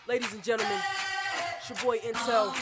Ladies and gentlemen, it's your boy Intel,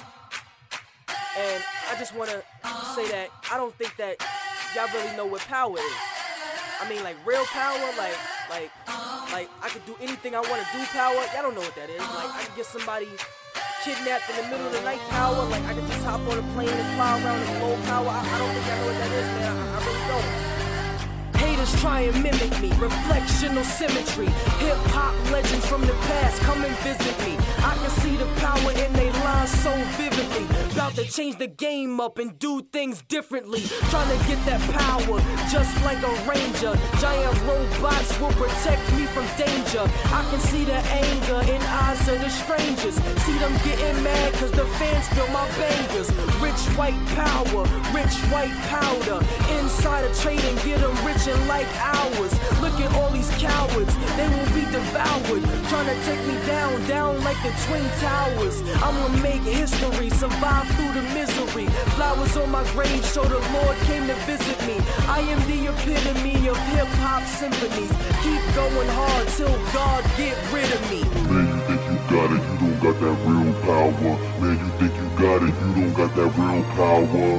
and I just want to say that I don't think that y'all really know what power is. I mean, like real power, like I could do anything I want to do power. Y'all don't know what that is. Like I could get somebody kidnapped in the middle of the night power. Like I could just hop on a plane and fly around in low power. I don't think y'all know what that is, man. I really don't. Haters try and mimic me, reflectional symmetry. Hip-hop legends from the past come and visit me. I can see the power in they lines so vividly. About to change the game up and do things differently. Trying to get that power, just like a ranger. Giant robots will protect me from danger. I can see the anger in eyes of the strangers. See them getting mad cause the fans feel my bangers. Rich white power, rich white powder. Insider trading, get them rich like ours. Look at all these cowards, they will be devoured. Trying to take me down like the Twin Towers. I'ma make history, survive through the misery. Flowers on my grave show the Lord came to visit me. I am the epitome of hip-hop symphonies. Keep going hard till God get rid of me. Man, you think you got it, you don't got that real power. Man, you think you got it, you don't got that real power.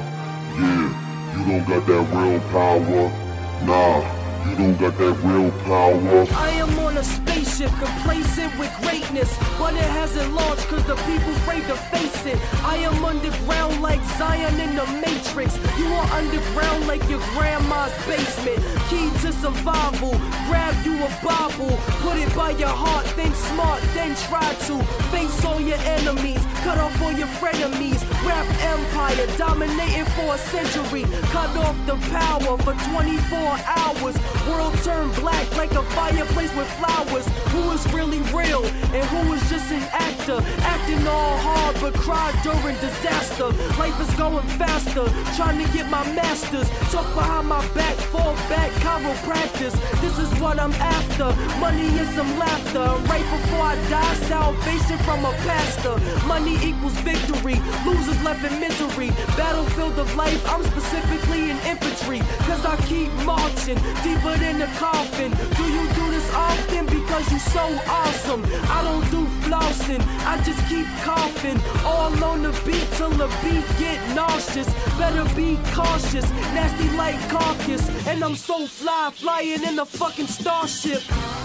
Yeah, you don't got that real power. Nah, you don't got that real power. I am on a spaceship, complacent with greatness, but it hasn't launched cause the people afraid to face it. I am underground like Zion in the Matrix. You are underground like your grandma's basement. Key to survival, grab you a Bible, put it by your heart, think smart, then try to face all your enemies, cut off all your frenemies. Rap empire, dominating for a century, cut off the power for 24 hours. World turned black like a fireplace with flowers. Who is really real and who is just an actor? Acting all hard but cry during disaster. Life is going faster, trying to get my masters. Talk behind my back, fall back, chiropractors. This is what I'm after, money and some laughter. Right before I die, salvation from a pastor. Money equals victory, losers left in misery. Battlefield of life, I'm specifically in infantry. Cause I keep marching, deeper than the coffin. Do you do this often? Because you so awesome. I don't do flossing, I just keep coughing. All on the beat till the beat get nauseous. Better be cautious, nasty like carcass. And I'm so fly, flying in a fucking starship.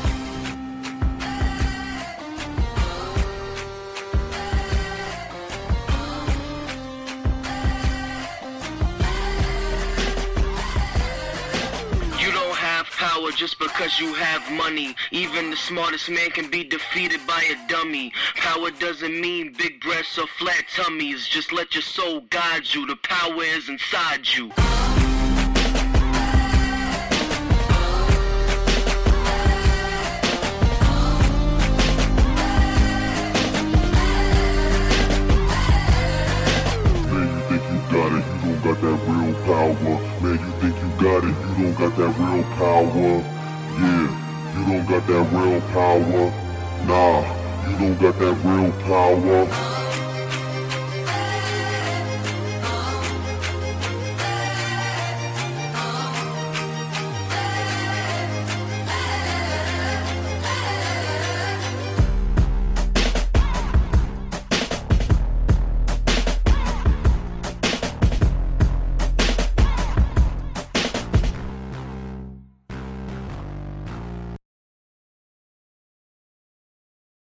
Power just because you have money. Even the smartest man can be defeated by a dummy. Power doesn't mean big breasts or flat tummies. Just let your soul guide you. The power is inside you. Got that real power. Man, you think you got it, you don't got that real power. Yeah, you don't got that real power. Nah, you don't got that real power.